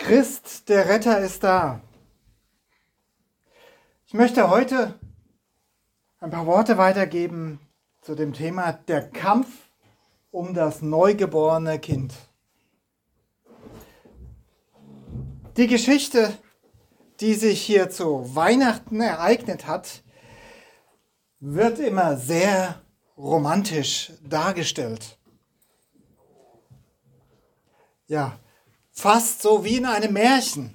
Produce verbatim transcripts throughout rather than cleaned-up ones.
Christ, der Retter, ist da. Ich möchte heute ein paar Worte weitergeben zu dem Thema der Kampf um das neugeborene Kind. Die Geschichte, die sich hier zu Weihnachten ereignet hat, wird immer sehr romantisch dargestellt. Ja, fast so wie in einem Märchen.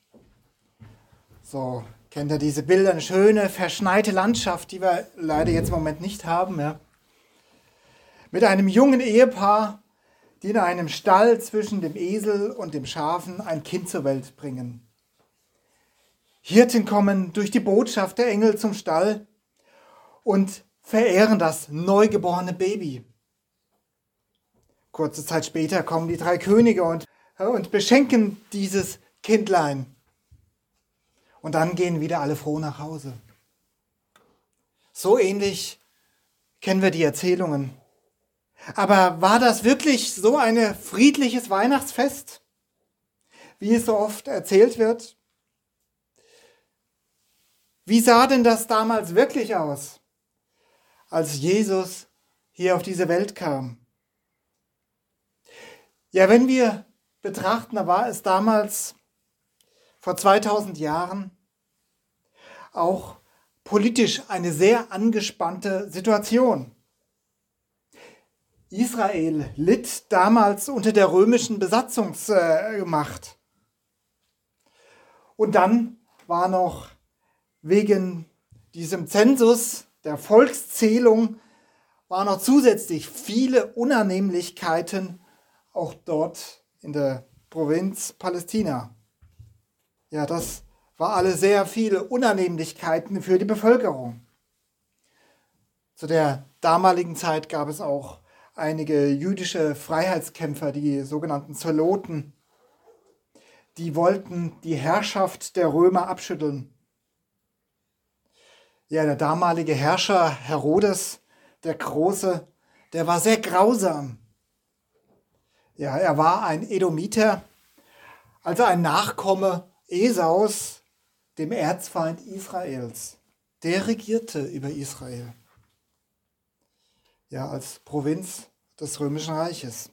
So, kennt ihr diese Bilder, eine schöne, verschneite Landschaft, die wir leider jetzt im Moment nicht haben. Ja? Mit einem jungen Ehepaar, die in einem Stall zwischen dem Esel und dem Schafen ein Kind zur Welt bringen. Hirten kommen durch die Botschaft der Engel zum Stall und verehren das neugeborene Baby. Kurze Zeit später kommen die drei Könige und, und beschenken dieses Kindlein. Und dann gehen wieder alle froh nach Hause. So ähnlich kennen wir die Erzählungen. Aber war das wirklich so ein friedliches Weihnachtsfest, wie es so oft erzählt wird? Wie sah denn das damals wirklich aus, als Jesus hier auf diese Welt kam? Ja, wenn wir betrachten, da war es damals vor zweitausend Jahren auch politisch eine sehr angespannte Situation. Israel litt damals unter der römischen Besatzungsmacht. Und dann war noch wegen diesem Zensus der Volkszählung war noch zusätzlich viele Unannehmlichkeiten auch dort in der Provinz Palästina. Ja, das war alle sehr viele Unannehmlichkeiten für die Bevölkerung. Zu der damaligen Zeit gab es auch einige jüdische Freiheitskämpfer, die sogenannten Zeloten. Die wollten die Herrschaft der Römer abschütteln. Ja, der damalige Herrscher Herodes, der Große, der war sehr grausam. Ja, er war ein Edomiter, also ein Nachkomme Esaus, dem Erzfeind Israels. Der regierte über Israel. Ja, als Provinz des Römischen Reiches.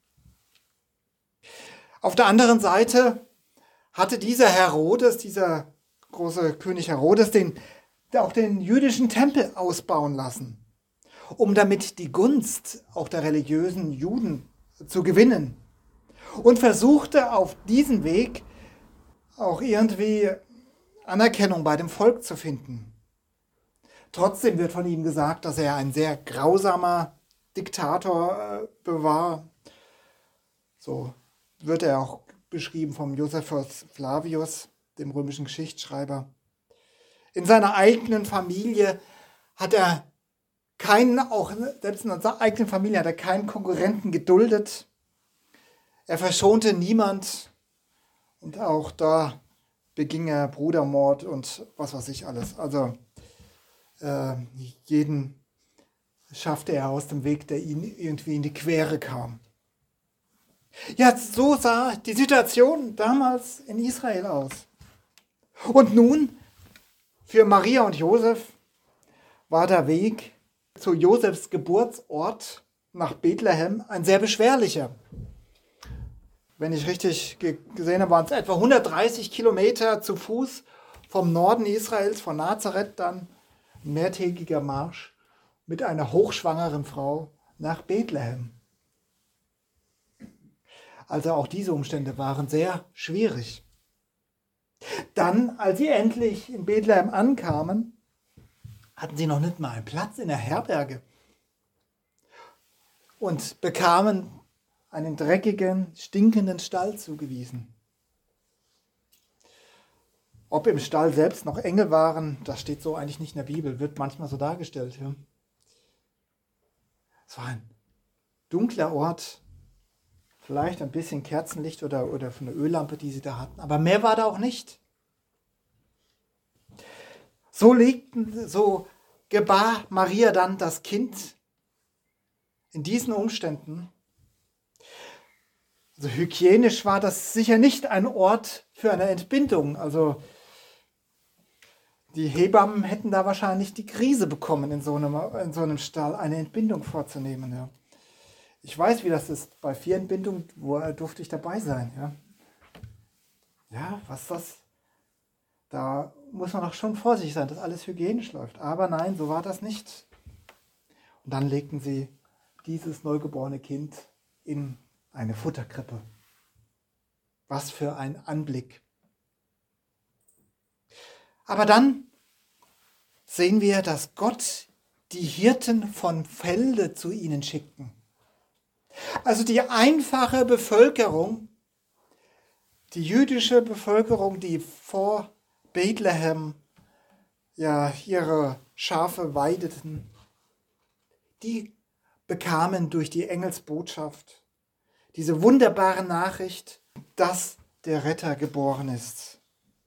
Auf der anderen Seite hatte dieser Herodes, dieser große König Herodes, den, auch den jüdischen Tempel ausbauen lassen, um damit die Gunst auch der religiösen Juden zu gewinnen. Und versuchte auf diesem Weg auch irgendwie Anerkennung bei dem Volk zu finden. Trotzdem wird von ihm gesagt, dass er ein sehr grausamer Diktator war. So wird er auch beschrieben vom Josephus Flavius, dem römischen Geschichtsschreiber. In seiner eigenen Familie hat er keinen, auch selbst in seiner eigenen Familie hat er keinen Konkurrenten geduldet. Er verschonte niemand und auch da beging er Brudermord und was weiß ich alles. Also äh, jeden schaffte er aus dem Weg, der ihn irgendwie in die Quere kam. Ja, so sah die Situation damals in Israel aus. Und nun, für Maria und Josef war der Weg zu Josefs Geburtsort nach Bethlehem ein sehr beschwerlicher. Wenn ich richtig gesehen habe, waren es etwa hundertdreißig Kilometer zu Fuß vom Norden Israels, von Nazareth, dann ein mehrtägiger Marsch mit einer hochschwangeren Frau nach Bethlehem. Also auch diese Umstände waren sehr schwierig. Dann, als sie endlich in Bethlehem ankamen, hatten sie noch nicht mal einen Platz in der Herberge und bekamen einen dreckigen, stinkenden Stall zugewiesen. Ob im Stall selbst noch Engel waren, das steht so eigentlich nicht in der Bibel, wird manchmal so dargestellt. Ja. Es war ein dunkler Ort, vielleicht ein bisschen Kerzenlicht oder, oder von der Öllampe, die sie da hatten, aber mehr war da auch nicht. So legten, so gebar Maria dann das Kind in diesen Umständen. Also hygienisch war das sicher nicht ein Ort für eine Entbindung. Also die Hebammen hätten da wahrscheinlich die Krise bekommen, in so einem, in so einem Stall eine Entbindung vorzunehmen. Ja. Ich weiß, wie das ist. Bei vier Entbindungen wo, durfte ich dabei sein. Ja, ja was das? Da muss man auch schon vorsichtig sein, dass alles hygienisch läuft. Aber nein, so war das nicht. Und dann legten sie dieses neugeborene Kind in eine Futterkrippe. Was für ein Anblick. Aber dann sehen wir, dass Gott die Hirten von Felde zu ihnen schickten. Also die einfache Bevölkerung, die jüdische Bevölkerung, die vor Bethlehem ja ihre Schafe weideten, die bekamen durch die Engelsbotschaft diese wunderbare Nachricht, dass der Retter geboren ist.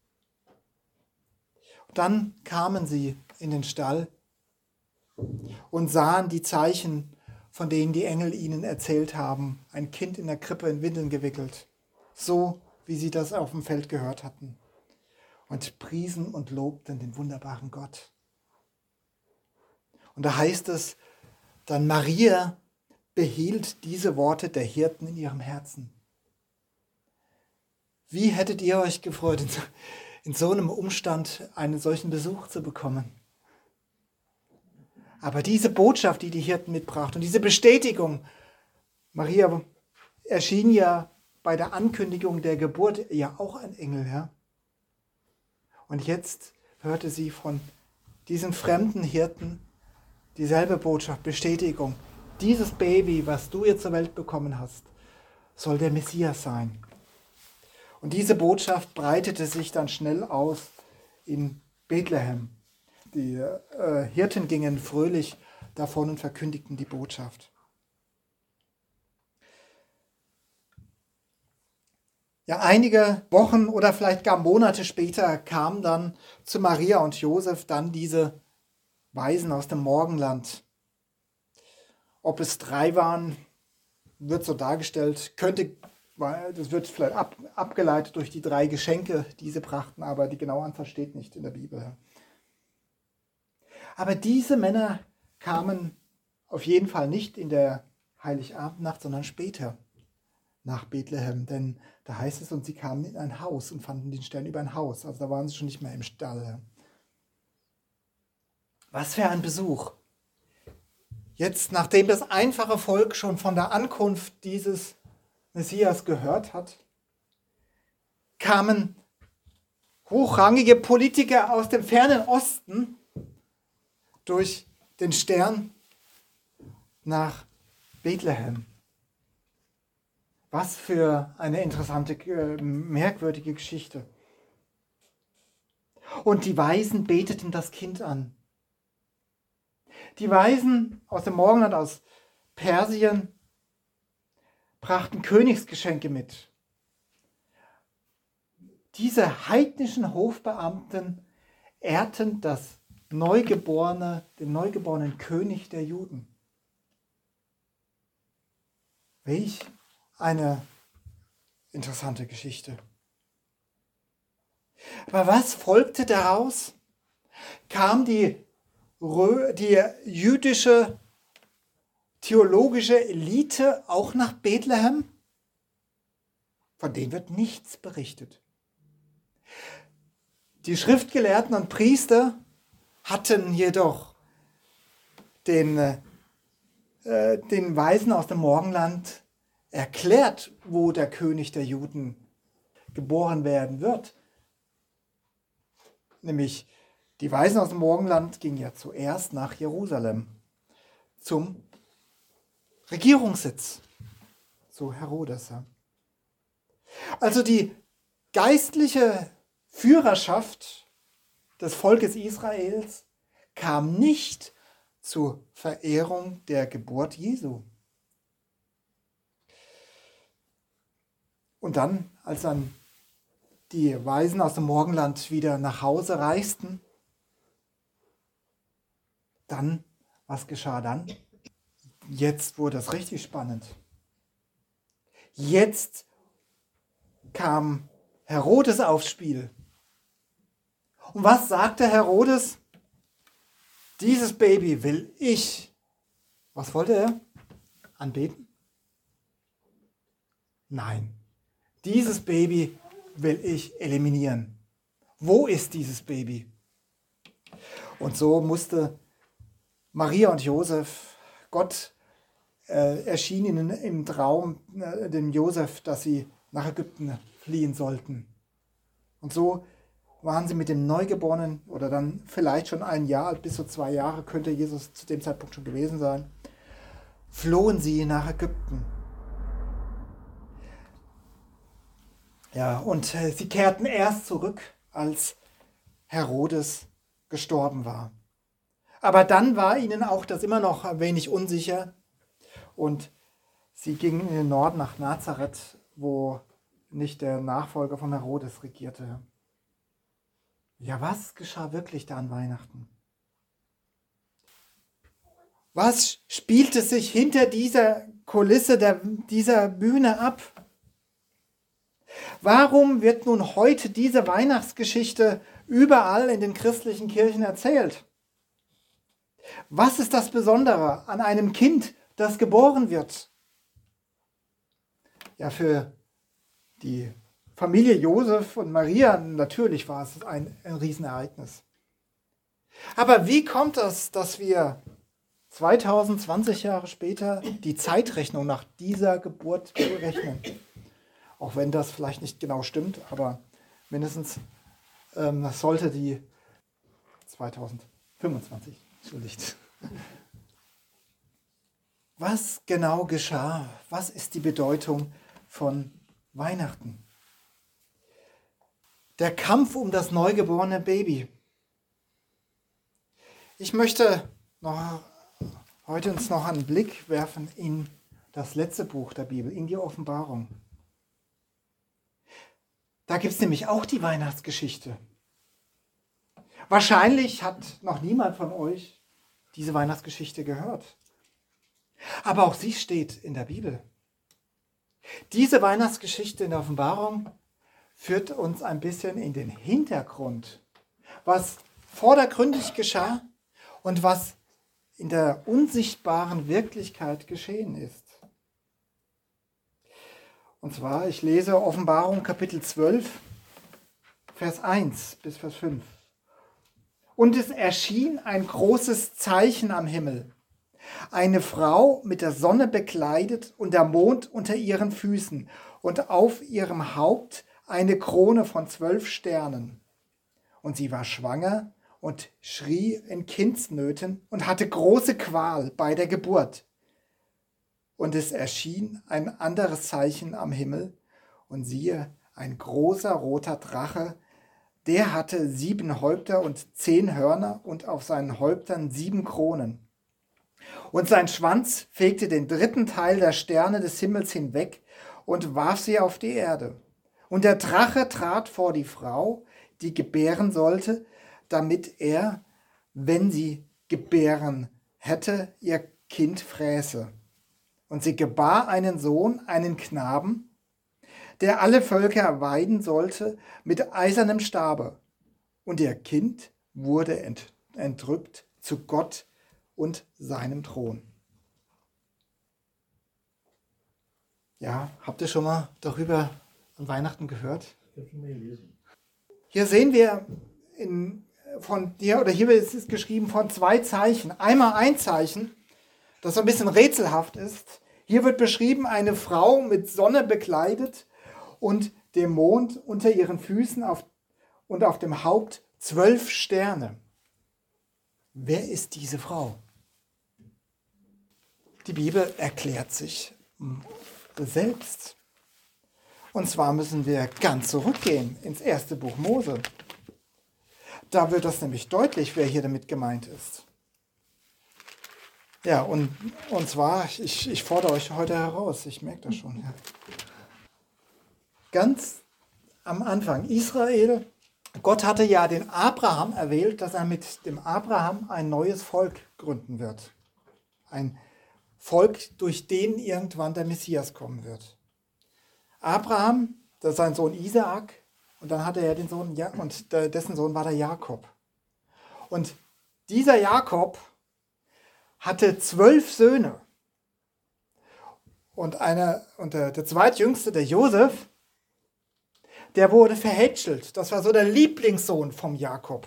Und dann kamen sie in den Stall und sahen die Zeichen, von denen die Engel ihnen erzählt haben, ein Kind in der Krippe in Windeln gewickelt, so wie sie das auf dem Feld gehört hatten, und priesen und lobten den wunderbaren Gott. Und da heißt es, dann Maria behielt diese Worte der Hirten in ihrem Herzen. Wie hättet ihr euch gefreut, in so, in so einem Umstand einen solchen Besuch zu bekommen? Aber diese Botschaft, die die Hirten mitbrachten und diese Bestätigung, Maria erschien ja bei der Ankündigung der Geburt ja auch ein Engel, ja? Und jetzt hörte sie von diesen fremden Hirten dieselbe Botschaft, Bestätigung. Dieses Baby, was du jetzt zur Welt bekommen hast, soll der Messias sein. Und diese Botschaft breitete sich dann schnell aus in Bethlehem. Die äh, Hirten gingen fröhlich davon und verkündigten die Botschaft. Ja, einige Wochen oder vielleicht gar Monate später kamen dann zu Maria und Josef dann diese Weisen aus dem Morgenland. Ob es drei waren, wird so dargestellt, könnte, das wird vielleicht ab, abgeleitet durch die drei Geschenke, die sie brachten, aber die genaue Anzahl steht nicht in der Bibel. Aber diese Männer kamen auf jeden Fall nicht in der Heiligabendnacht, sondern später nach Bethlehem, denn da heißt es, und sie kamen in ein Haus und fanden den Stern über ein Haus, also da waren sie schon nicht mehr im Stall. Was für ein Besuch! Jetzt, nachdem das einfache Volk schon von der Ankunft dieses Messias gehört hat, kamen hochrangige Politiker aus dem fernen Osten durch den Stern nach Bethlehem. Was für eine interessante, äh, merkwürdige Geschichte. Und die Weisen beteten das Kind an. Die Weisen aus dem Morgenland, aus Persien, brachten Königsgeschenke mit. Diese heidnischen Hofbeamten ehrten das Neugeborene, den neugeborenen König der Juden. Welch eine interessante Geschichte. Aber was folgte daraus? Kam die, die jüdische theologische Elite auch nach Bethlehem? Von denen wird nichts berichtet. Die Schriftgelehrten und Priester hatten jedoch den, äh, den Weisen aus dem Morgenland erklärt, wo der König der Juden geboren werden wird. Nämlich die Weisen aus dem Morgenland gingen ja zuerst nach Jerusalem zum Regierungssitz, zu Herodes. Also die geistliche Führerschaft des Volkes Israels kam nicht zur Verehrung der Geburt Jesu. Und dann, als dann die Weisen aus dem Morgenland wieder nach Hause reisten, dann, was geschah dann? Jetzt wurde es richtig spannend. Jetzt kam Herodes aufs Spiel. Und was sagte Herodes? Dieses Baby will ich. Was wollte er? Anbeten? Nein. Dieses Baby will ich eliminieren. Wo ist dieses Baby? Und so musste Maria und Josef, Gott äh, erschien ihnen im Traum, äh, dem Josef, dass sie nach Ägypten fliehen sollten. Und so waren sie mit dem Neugeborenen, oder dann vielleicht schon ein Jahr alt, bis zu zwei Jahre könnte Jesus zu dem Zeitpunkt schon gewesen sein, flohen sie nach Ägypten. Ja, und äh, sie kehrten erst zurück, als Herodes gestorben war. Aber dann war ihnen auch das immer noch ein wenig unsicher und sie gingen in den Norden nach Nazareth, wo nicht der Nachfolger von Herodes regierte. Ja, was geschah wirklich da an Weihnachten? Was spielte sich hinter dieser Kulisse, der, dieser Bühne ab? Warum wird nun heute diese Weihnachtsgeschichte überall in den christlichen Kirchen erzählt? Was ist das Besondere an einem Kind, das geboren wird? Ja, für die Familie Josef und Maria natürlich war es ein, ein Riesenereignis. Aber wie kommt es, dass wir zweitausendzwanzig Jahre später die Zeitrechnung nach dieser Geburt berechnen? Auch wenn das vielleicht nicht genau stimmt, aber mindestens ähm, das sollte die zweitausendfünfundzwanzig, entschuldigt. Was genau geschah? Was ist die Bedeutung von Weihnachten? Der Kampf um das neugeborene Baby. Ich möchte noch, heute uns noch einen Blick werfen in das letzte Buch der Bibel, in die Offenbarung. Da gibt es nämlich auch die Weihnachtsgeschichte. Wahrscheinlich hat noch niemand von euch diese Weihnachtsgeschichte gehört. Aber auch sie steht in der Bibel. Diese Weihnachtsgeschichte in der Offenbarung führt uns ein bisschen in den Hintergrund, was vordergründig geschah und was in der unsichtbaren Wirklichkeit geschehen ist. Und zwar, ich lese Offenbarung Kapitel zwölf, Vers eins bis Vers fünf. Und es erschien ein großes Zeichen am Himmel. Eine Frau mit der Sonne bekleidet und der Mond unter ihren Füßen und auf ihrem Haupt eine Krone von zwölf Sternen. Und sie war schwanger und schrie in Kindsnöten und hatte große Qual bei der Geburt. Und es erschien ein anderes Zeichen am Himmel, und siehe, ein großer roter Drache, der hatte sieben Häupter und zehn Hörner und auf seinen Häuptern sieben Kronen. Und sein Schwanz fegte den dritten Teil der Sterne des Himmels hinweg und warf sie auf die Erde. Und der Drache trat vor die Frau, die gebären sollte, damit er, wenn sie gebären hätte, ihr Kind fräße. Und sie gebar einen Sohn, einen Knaben, der alle Völker weiden sollte mit eisernem Stabe. Und ihr Kind wurde ent- entrückt zu Gott und seinem Thron. Ja, habt ihr schon mal darüber an Weihnachten gehört? Ich habe schon mal gelesen. Hier sehen wir in, von dir, oder hier ist es geschrieben von zwei Zeichen. Einmal ein Zeichen, das so ein bisschen rätselhaft ist. Hier wird beschrieben, eine Frau mit Sonne bekleidet und dem Mond unter ihren Füßen auf, und auf dem Haupt zwölf Sterne. Wer ist diese Frau? Die Bibel erklärt sich selbst. Und zwar müssen wir ganz zurückgehen ins erste Buch Mose. Da wird das nämlich deutlich, wer hier damit gemeint ist. Ja, und, und zwar, ich, ich fordere euch heute heraus, ich merke das schon. Ja. Ganz am Anfang, Israel, Gott hatte ja den Abraham erwählt, dass er mit dem Abraham ein neues Volk gründen wird. Ein Volk, durch den irgendwann der Messias kommen wird. Abraham, das ist sein Sohn Isaak, und dann hatte er den Sohn, ja, und dessen Sohn war der Jakob. Und dieser Jakob hatte zwölf Söhne. Und, einer, und der, der zweitjüngste, der Josef, der wurde verhätschelt. Das war so der Lieblingssohn vom Jakob.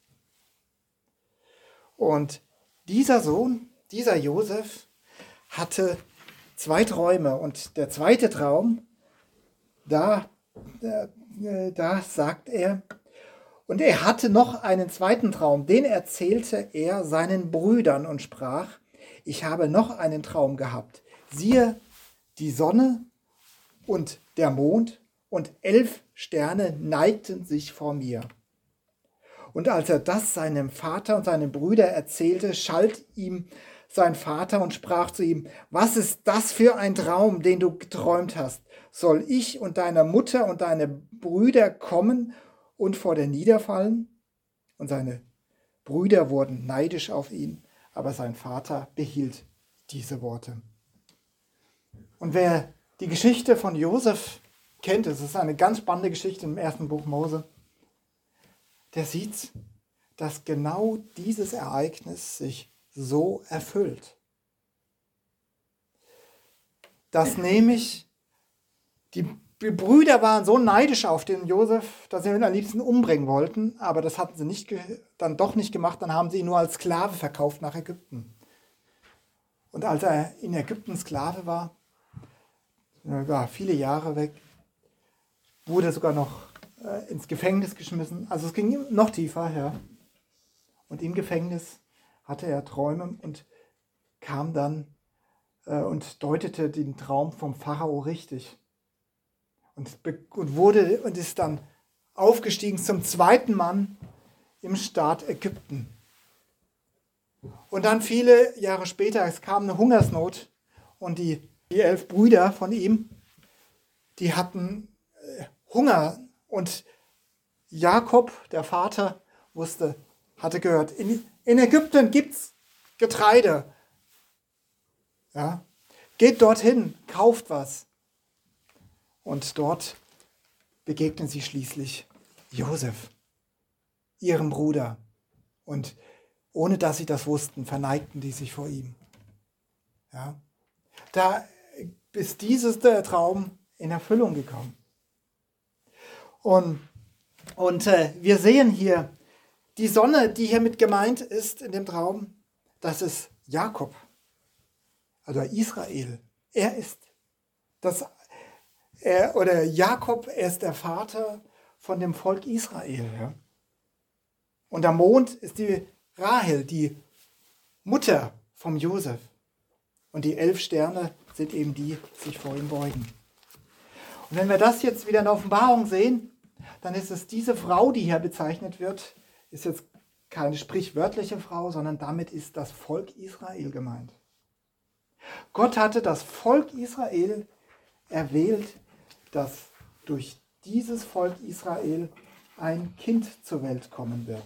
Und dieser Sohn, dieser Josef, hatte zwei Träume. Und der zweite Traum, da, da, da sagt er, und er hatte noch einen zweiten Traum, den erzählte er seinen Brüdern und sprach, ich habe noch einen Traum gehabt. Siehe, die Sonne und der Mond und elf Sterne neigten sich vor mir. Und als er das seinem Vater und seinen Brüdern erzählte, schalt ihm sein Vater und sprach zu ihm, was ist das für ein Traum, den du geträumt hast? Soll ich und deine Mutter und deine Brüder kommen und vor dir niederfallen? Und seine Brüder wurden neidisch auf ihn, aber sein Vater behielt diese Worte. Und wer die Geschichte von Josef kennt, es ist eine ganz spannende Geschichte im ersten Buch Mose, der sieht, dass genau dieses Ereignis sich so erfüllt. Dass nämlich die Brüder waren so neidisch auf den Josef, dass sie ihn am liebsten umbringen wollten, aber das hatten sie nicht, dann doch nicht gemacht, dann haben sie ihn nur als Sklave verkauft nach Ägypten. Und als er in Ägypten Sklave war, war viele Jahre weg, wurde er sogar noch äh, ins Gefängnis geschmissen. Also es ging noch tiefer, ja. Und im Gefängnis hatte er Träume und kam dann äh, und deutete den Traum vom Pharao richtig. Und, und wurde und ist dann aufgestiegen zum zweiten Mann im Staat Ägypten. Und dann viele Jahre später, es kam eine Hungersnot und die Die elf Brüder von ihm, die hatten Hunger. Und Jakob, der Vater, wusste, hatte gehört, in, in Ägypten gibt es Getreide. Ja, geht dorthin, kauft was. Und dort begegnen sie schließlich Josef, ihrem Bruder. Und ohne dass sie das wussten, verneigten die sich vor ihm. Ja, da ist dieses der Traum in Erfüllung gekommen. Und, und äh, wir sehen hier, die Sonne, die hier mit gemeint ist in dem Traum, das ist Jakob, also Israel. Er ist das, er, oder Jakob, er ist der Vater von dem Volk Israel. Ja? Und der Mond ist die Rahel, die Mutter vom Josef. Und die elf Sterne sind eben die, die sich vor ihm beugen. Und wenn wir das jetzt wieder in der Offenbarung sehen, dann ist es diese Frau, die hier bezeichnet wird, ist jetzt keine sprichwörtliche Frau, sondern damit ist das Volk Israel gemeint. Gott hatte das Volk Israel erwählt, dass durch dieses Volk Israel ein Kind zur Welt kommen wird.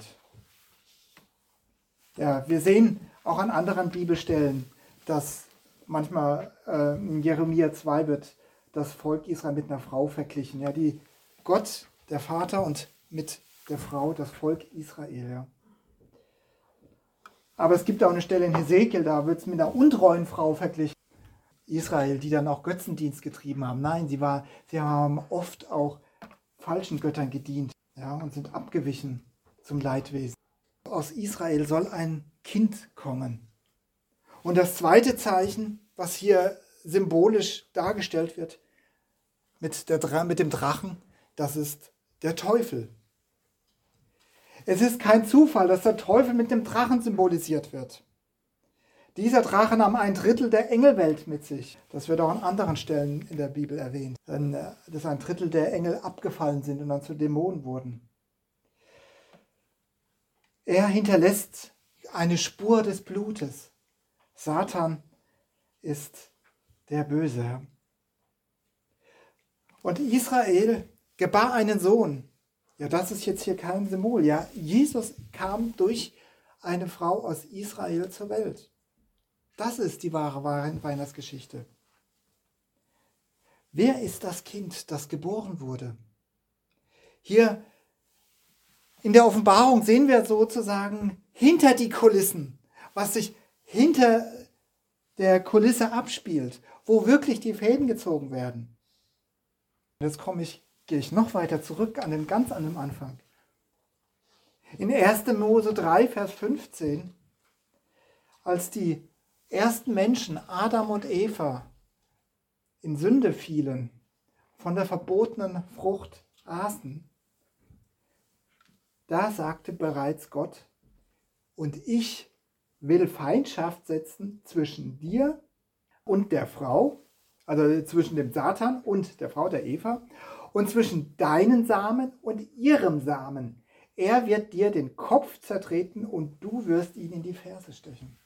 Ja, wir sehen auch an anderen Bibelstellen, dass manchmal äh, in Jeremia zwei wird das Volk Israel mit einer Frau verglichen. Ja, die Gott, der Vater, und mit der Frau das Volk Israel. Ja. Aber es gibt auch eine Stelle in Hesekiel, da wird es mit einer untreuen Frau verglichen. Israel, die dann auch Götzendienst getrieben haben. Nein, sie, war, sie haben oft auch falschen Göttern gedient, ja, und sind abgewichen zum Leidwesen. Aus Israel soll ein Kind kommen. Und das zweite Zeichen, was hier symbolisch dargestellt wird, mit, der, mit dem Drachen, das ist der Teufel. Es ist kein Zufall, dass der Teufel mit dem Drachen symbolisiert wird. Dieser Drache nahm ein Drittel der Engelwelt mit sich. Das wird auch an anderen Stellen in der Bibel erwähnt. Dass ein Drittel der Engel abgefallen sind und dann zu Dämonen wurden. Er hinterlässt eine Spur des Blutes. Satan ist der Böse. Und Israel gebar einen Sohn. Ja, das ist jetzt hier kein Symbol. Ja, Jesus kam durch eine Frau aus Israel zur Welt. Das ist die wahre Weihnachtsgeschichte. wer ist das Kind, das geboren wurde? Hier in der Offenbarung sehen wir sozusagen hinter die Kulissen, was sich hinter der Kulisse abspielt, wo wirklich die Fäden gezogen werden. Jetzt komme ich, gehe ich noch weiter zurück an den ganz an den Anfang. In erster Mose drei, Vers fünfzehn, als die ersten Menschen, Adam und Eva, in Sünde fielen, von der verbotenen Frucht aßen, da sagte bereits Gott, und ich will Feindschaft setzen zwischen dir und der Frau, also zwischen dem Satan und der Frau, der Eva, und zwischen deinen Samen und ihrem Samen. Er wird dir den Kopf zertreten und du wirst ihn in die Ferse stechen.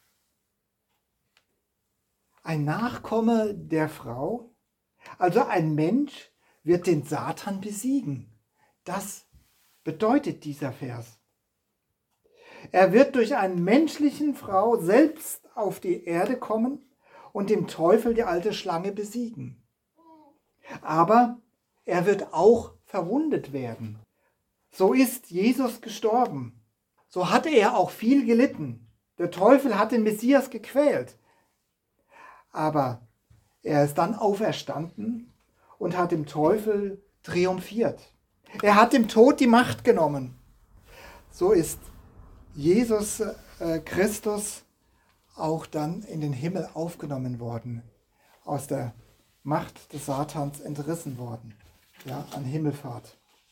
Ein Nachkomme der Frau, also ein Mensch, wird den Satan besiegen. Das bedeutet dieser Vers. Er wird durch eine menschliche Frau selbst auf die Erde kommen und dem Teufel die alte Schlange besiegen. Aber er wird auch verwundet werden. So ist Jesus gestorben. So hatte er auch viel gelitten. Der Teufel hat den Messias gequält. Aber er ist dann auferstanden und hat dem Teufel triumphiert. Er hat dem Tod die Macht genommen. So ist Jesus äh, Christus auch dann in den Himmel aufgenommen worden, aus der Macht des Satans entrissen worden, ja, an Himmelfahrt.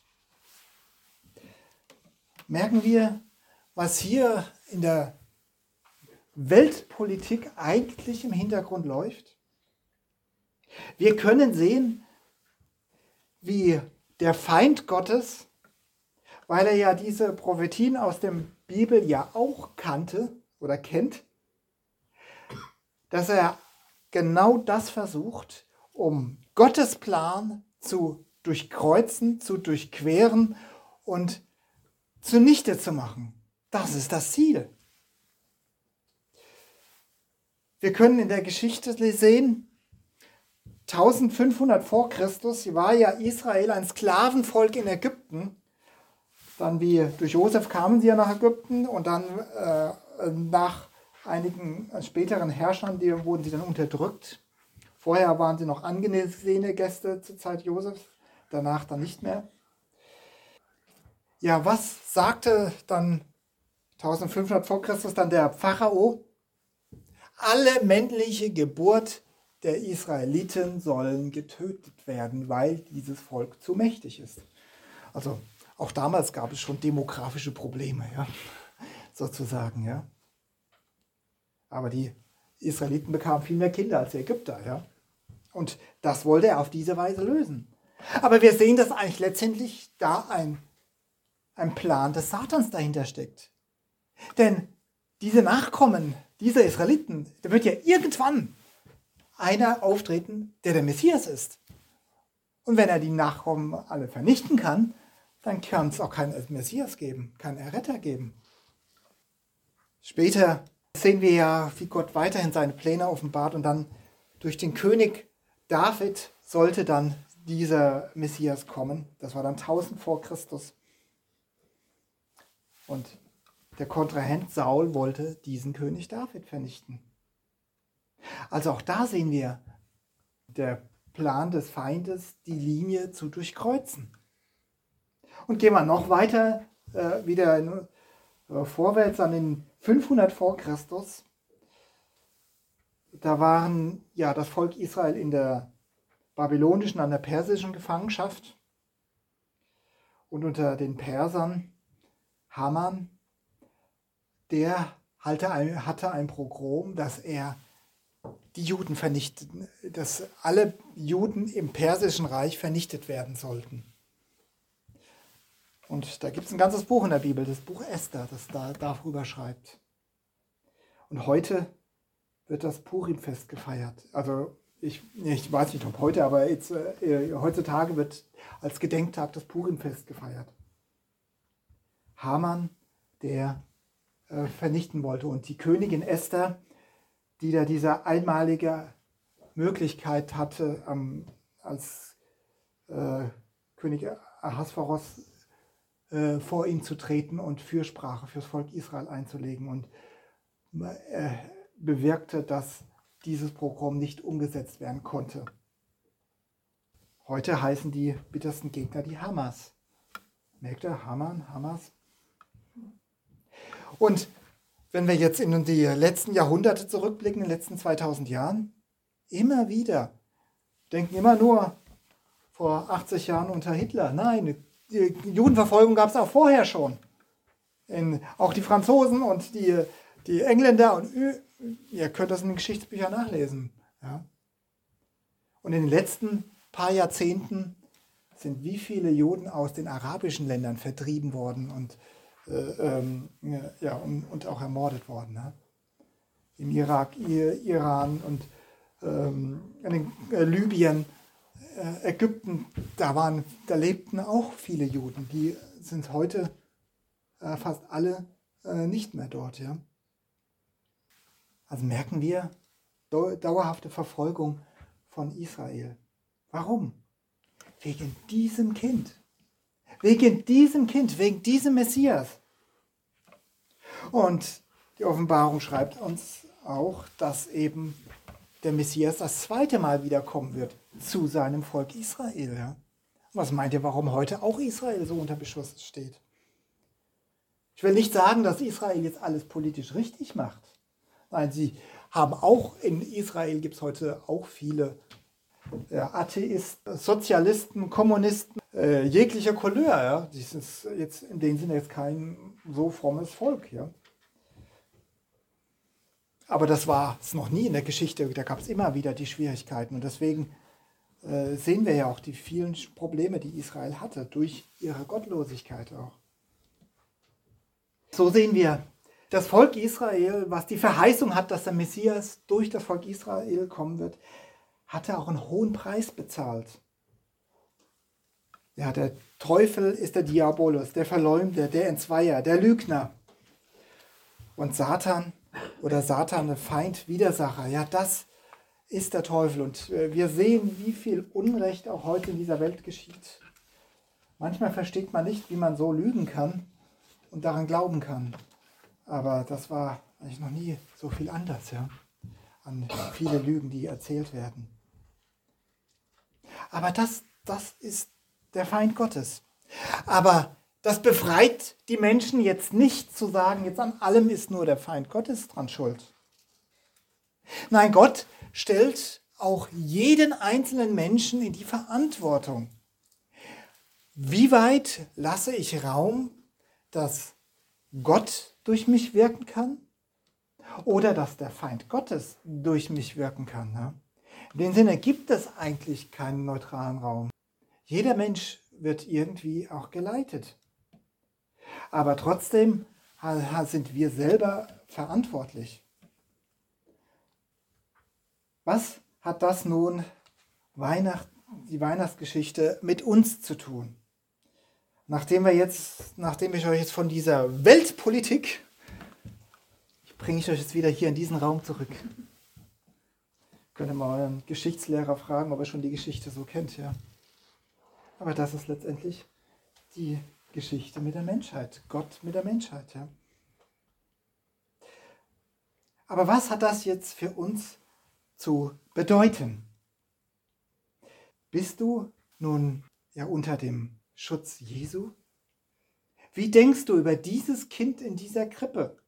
Merken wir, was hier in der Weltpolitik eigentlich im Hintergrund läuft? Wir können sehen, wie der Feind Gottes, weil er ja diese Prophetien aus der Bibel ja auch kannte oder kennt, dass er genau das versucht, um Gottes Plan zu durchkreuzen, zu durchqueren und zunichte zu machen. Das ist das Ziel. Wir können in der Geschichte sehen, eintausendfünfhundert vor Christus war ja Israel ein Sklavenvolk in Ägypten. Dann wie durch Josef kamen sie ja nach Ägypten und dann äh, nach einigen späteren Herrschern, die wurden sie dann unterdrückt. Vorher waren sie noch angesehene Gäste zur Zeit Josefs, danach dann nicht mehr. Ja, was sagte dann eintausendfünfhundert vor Christus dann der Pharao? Alle männliche Geburt der Israeliten sollen getötet werden, weil dieses Volk zu mächtig ist. Also auch damals gab es schon demografische Probleme, ja, sozusagen, ja. Aber die Israeliten bekamen viel mehr Kinder als die Ägypter, ja. Und das wollte er auf diese Weise lösen. Aber wir sehen, dass eigentlich letztendlich da ein, ein Plan des Satans dahinter steckt. Denn diese Nachkommen dieser Israeliten, da wird ja irgendwann einer auftreten, der der Messias ist. Und wenn er die Nachkommen alle vernichten kann, dann kann es auch keinen Messias geben, keinen Erretter geben. Später sehen wir ja, wie Gott weiterhin seine Pläne offenbart und dann durch den König David sollte dann dieser Messias kommen. Das war dann tausend vor Christus. Und der Kontrahent Saul wollte diesen König David vernichten. Also auch da sehen wir der Plan des Feindes, die Linie zu durchkreuzen. Und gehen wir noch weiter, äh, wieder in, äh, vorwärts an den fünfhundert vor Christus. Da waren ja das Volk Israel in der babylonischen, an der persischen Gefangenschaft. Und unter den Persern Haman, der hatte ein, hatte ein Pogrom, dass er die Juden vernichtet, dass alle Juden im Persischen Reich vernichtet werden sollten. Und da gibt es ein ganzes Buch in der Bibel, das Buch Esther, das da darüber schreibt. Und heute wird das Purimfest gefeiert. Also ich, ich weiß nicht, ob heute, aber jetzt, äh, heutzutage wird als Gedenktag das Purimfest gefeiert. Haman, der äh, vernichten wollte. Und die Königin Esther, die da diese einmalige Möglichkeit hatte, am, als äh, König Ahasveros äh, vor ihn zu treten und Fürsprache fürs Volk Israel einzulegen und äh, bewirkte, dass dieses Programm nicht umgesetzt werden konnte. Heute heißen die bittersten Gegner die Hamas. Merkt ihr? Haman, Hamas. Und wenn wir jetzt in die letzten Jahrhunderte zurückblicken, in den letzten zweitausend Jahren, immer wieder, denken immer nur vor achtzig Jahren unter Hitler. Nein, die Judenverfolgung gab es auch vorher schon. In, auch die Franzosen und die, die Engländer, und ihr könnt das in den Geschichtsbüchern nachlesen. Ja. Und in den letzten paar Jahrzehnten sind wie viele Juden aus den arabischen Ländern vertrieben worden und, äh, ähm, ja, und, und auch ermordet worden. Ne? Im Irak, Iran und ähm, in den, äh, Libyen, äh, Ägypten, da, waren, da lebten auch viele Juden. Die sind heute äh, fast alle äh, nicht mehr dort. Ja? Also merken wir dauerhafte Verfolgung von Israel. Warum? Wegen diesem Kind. Wegen diesem Kind, wegen diesem Messias. Und die Offenbarung schreibt uns auch, dass eben der Messias das zweite Mal wiederkommen wird zu seinem Volk Israel. Ja? Was meint ihr, warum heute auch Israel so unter Beschuss steht? Ich will nicht sagen, dass Israel jetzt alles politisch richtig macht. Nein, sie haben auch, in Israel gibt es heute auch viele ja, Atheisten, Sozialisten, Kommunisten, äh, jeglicher Couleur. Ja? Das ist jetzt in dem Sinne jetzt kein so frommes Volk. Ja? Aber das war es noch nie in der Geschichte. Da gab es immer wieder die Schwierigkeiten. Und deswegen äh, sehen wir ja auch die vielen Probleme, die Israel hatte, durch ihre Gottlosigkeit auch. So sehen wir das Volk Israel, was die Verheißung hat, dass der Messias durch das Volk Israel kommen wird, hatte auch einen hohen Preis bezahlt. Ja, der Teufel ist der Diabolus, der Verleumder, der Entzweier, der Lügner. Und Satan oder Satan, der Feind, Widersacher, ja, das ist der Teufel. Und wir sehen, wie viel Unrecht auch heute in dieser Welt geschieht. Manchmal versteht man nicht, wie man so lügen kann und daran glauben kann. Aber das war eigentlich noch nie so viel anders, ja, an viele Lügen, die erzählt werden. Aber das, das ist der Feind Gottes. Aber das befreit die Menschen jetzt nicht zu sagen, jetzt an allem ist nur der Feind Gottes dran schuld. Nein, Gott stellt auch jeden einzelnen Menschen in die Verantwortung. Wie weit lasse ich Raum, dass Gott durch mich wirken kann oder dass der Feind Gottes durch mich wirken kann? Ne? In dem Sinne gibt es eigentlich keinen neutralen Raum. Jeder Mensch wird irgendwie auch geleitet. Aber trotzdem sind wir selber verantwortlich. Was hat das nun, Weihnacht, die Weihnachtsgeschichte, mit uns zu tun? Nachdem wir jetzt, nachdem ich euch jetzt von dieser Weltpolitik, ich bringe ich euch jetzt wieder hier in diesen Raum zurück. Könnt ihr mal euren Geschichtslehrer fragen, ob er schon die Geschichte so kennt, ja. Aber das ist letztendlich die Geschichte mit der Menschheit, Gott mit der Menschheit, ja. Aber was hat das jetzt für uns zu bedeuten? Bist du nun ja unter dem Schutz Jesu? Wie denkst du über dieses Kind in dieser Krippe?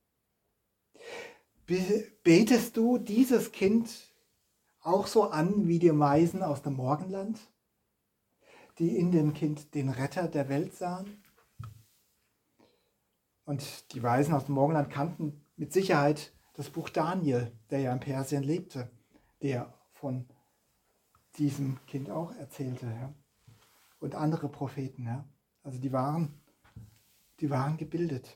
Be- betest du dieses Kind auch so an wie die Weisen aus dem Morgenland, die in dem Kind den Retter der Welt sahen? Und die Weisen aus dem Morgenland kannten mit Sicherheit das Buch Daniel, der ja in Persien lebte, der von diesem Kind auch erzählte. Ja? Und andere Propheten. Ja? Also die waren, die waren gebildet.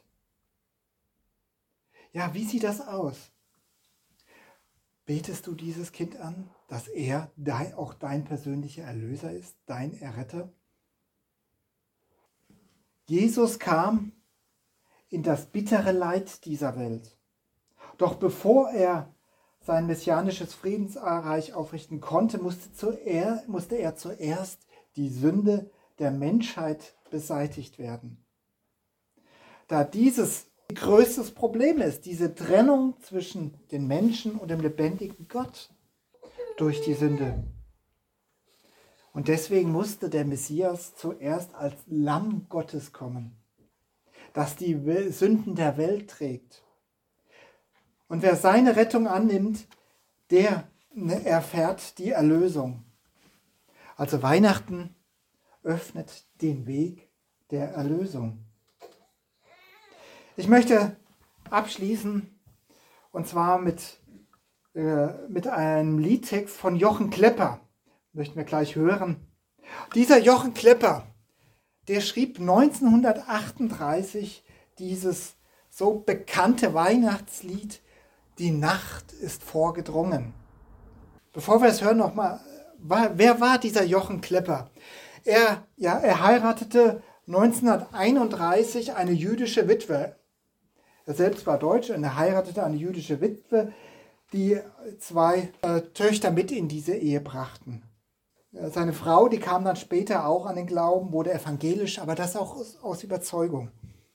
Ja, wie sieht das aus? Betest du dieses Kind an, dass er dein, auch dein persönlicher Erlöser ist, dein Erretter? Jesus kam in das bittere Leid dieser Welt. Doch bevor er sein messianisches Friedensreich aufrichten konnte, musste, zuer, musste er zuerst die Sünde der Menschheit beseitigt werden. Da dieses größtes Problem ist, diese Trennung zwischen den Menschen und dem lebendigen Gott durch die Sünde. Und deswegen musste der Messias zuerst als Lamm Gottes kommen, das die Sünden der Welt trägt. Und wer seine Rettung annimmt, der erfährt die Erlösung. Also Weihnachten öffnet den Weg der Erlösung. Ich möchte abschließen, und zwar mit, äh, mit einem Liedtext von Jochen Klepper. Möchten wir gleich hören. Dieser Jochen Klepper, der schrieb neunzehnhundertachtunddreißig dieses so bekannte Weihnachtslied, Die Nacht ist vorgedrungen. Bevor wir es hören, nochmal, wer war dieser Jochen Klepper? Er, ja, er heiratete neunzehnhunderteinunddreißig eine jüdische Witwe. Er selbst war Deutsch und er heiratete eine jüdische Witwe, die zwei äh, Töchter mit in diese Ehe brachten. Seine Frau, die kam dann später auch an den Glauben, wurde evangelisch, aber das auch aus, aus Überzeugung.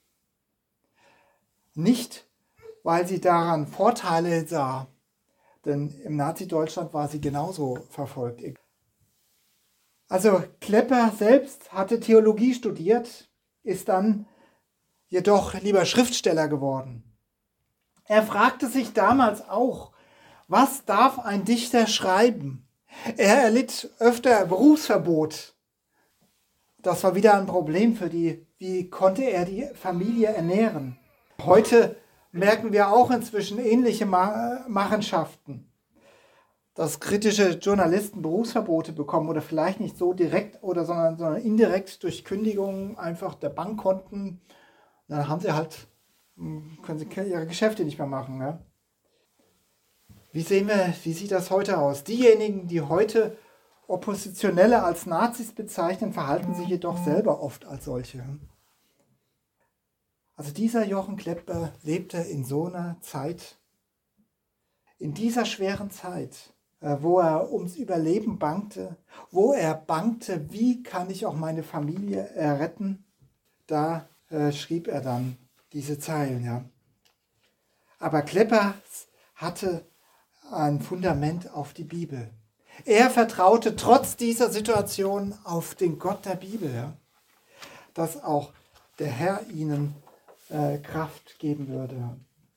Nicht, weil sie daran Vorteile sah, denn im Nazi-Deutschland war sie genauso verfolgt. Also Klepper selbst hatte Theologie studiert, ist dann jedoch lieber Schriftsteller geworden. Er fragte sich damals auch, was darf ein Dichter schreiben? Er erlitt öfter Berufsverbot. Das war wieder ein Problem für die. Wie konnte er die Familie ernähren? Heute merken wir auch inzwischen ähnliche Machenschaften, dass kritische Journalisten Berufsverbote bekommen oder vielleicht nicht so direkt, oder sondern, sondern indirekt durch Kündigungen einfach der Bankkonten. Dann haben sie halt, können sie ihre Geschäfte nicht mehr machen. Ja? Wie sehen wir, wie sieht das heute aus? Diejenigen, die heute Oppositionelle als Nazis bezeichnen, verhalten sich jedoch selber oft als solche. Also dieser Jochen Klepper lebte in so einer Zeit, in dieser schweren Zeit, wo er ums Überleben bangte, wo er bangte, wie kann ich auch meine Familie retten, da äh, schrieb er dann diese Zeilen. Ja. Aber Klepper hatte ein Fundament auf die Bibel. Er vertraute trotz dieser Situation auf den Gott der Bibel, ja, dass auch der Herr ihnen äh, Kraft geben würde.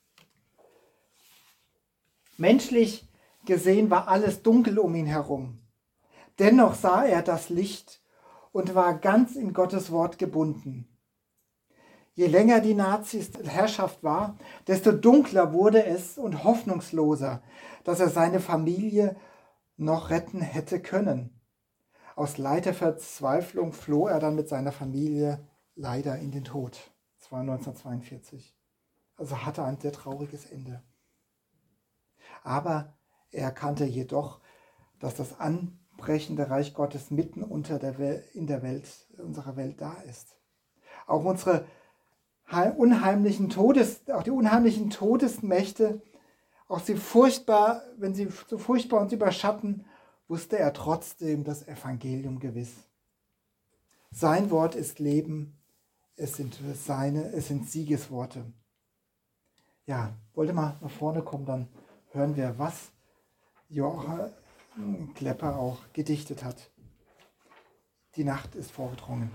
Menschlich gesehen war alles dunkel um ihn herum. Dennoch sah er das Licht und war ganz in Gottes Wort gebunden. Je länger die Nazis Herrschaft war, desto dunkler wurde es und hoffnungsloser, dass er seine Familie noch retten hätte können. Aus lauter Verzweiflung floh er dann mit seiner Familie leider in den Tod. Das war neunzehnhundertzweiundvierzig. Also hatte ein sehr trauriges Ende. Aber er erkannte jedoch, dass das anbrechende Reich Gottes mitten unter der Welt, in der Welt, unserer Welt da ist. Auch unsere unheimlichen Todes, auch die unheimlichen Todesmächte, auch sie furchtbar, wenn sie so furchtbar uns überschatten, wusste er trotzdem das Evangelium gewiss. Sein Wort ist Leben, es sind seine, es sind Siegesworte. Ja, wollte mal nach vorne kommen, dann hören wir, was Jochen Klepper auch gedichtet hat. Die Nacht ist vorgedrungen.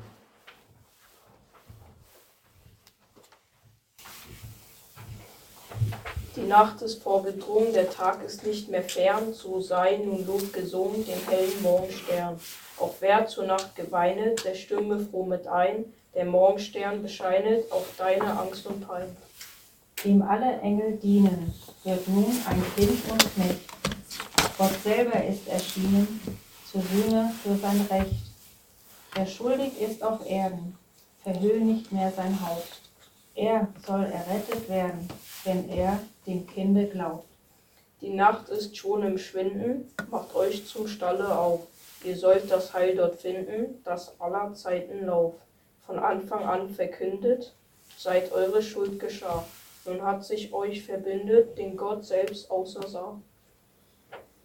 Die Nacht ist vorgedrungen, der Tag ist nicht mehr fern, so sei nun Lob gesungen den hellen Morgenstern. Auch wer zur Nacht geweinet, der stürme froh mit ein, der Morgenstern bescheinet auf deine Angst und Pein. Dem alle Engel dienen, wird nun ein Kind und Knecht. Gott selber ist erschienen, zur Sühne für sein Recht. Wer schuldig ist auf Erden, verhüll nicht mehr sein Haupt. Er soll errettet werden, wenn er dem Kinde glaubt. Die Nacht ist schon im Schwinden, macht euch zum Stalle auf. Ihr sollt das Heil dort finden, das aller Zeiten Lauf. Von Anfang an verkündet, seit eure Schuld geschah. Nun hat sich euch verbindet, den Gott selbst außersah.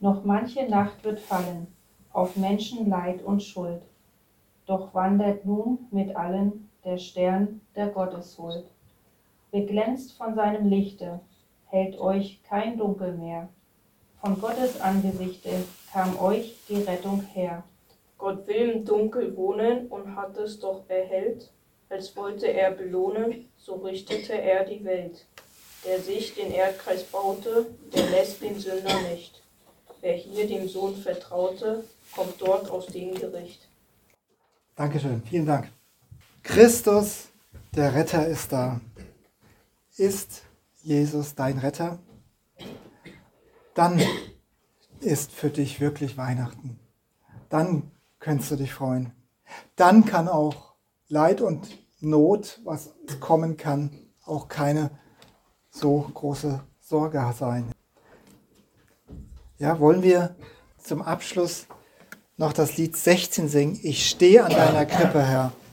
Noch manche Nacht wird fallen auf Menschen Leid und Schuld. Doch wandert nun mit allen der Stern der Gotteshuld. Beglänzt von seinem Lichte hält euch kein Dunkel mehr. Von Gottes Angesichte kam euch die Rettung her. Gott will im Dunkel wohnen und hat es doch erhellt. Als wollte er belohnen, so richtete er die Welt. Der sich den Erdkreis baute, der lässt den Sünder nicht. Wer hier dem Sohn vertraute, kommt dort aus dem Gericht. Dankeschön, vielen Dank. Christus, der Retter, ist da. Ist Jesus dein Retter? Dann ist für dich wirklich Weihnachten. Dann kannst du dich freuen. Dann kann auch Leid und Not, was kommen kann, auch keine so große Sorge sein. Ja, wollen wir zum Abschluss noch das Lied sechzehn singen? Ich stehe an deiner Krippe, Herr.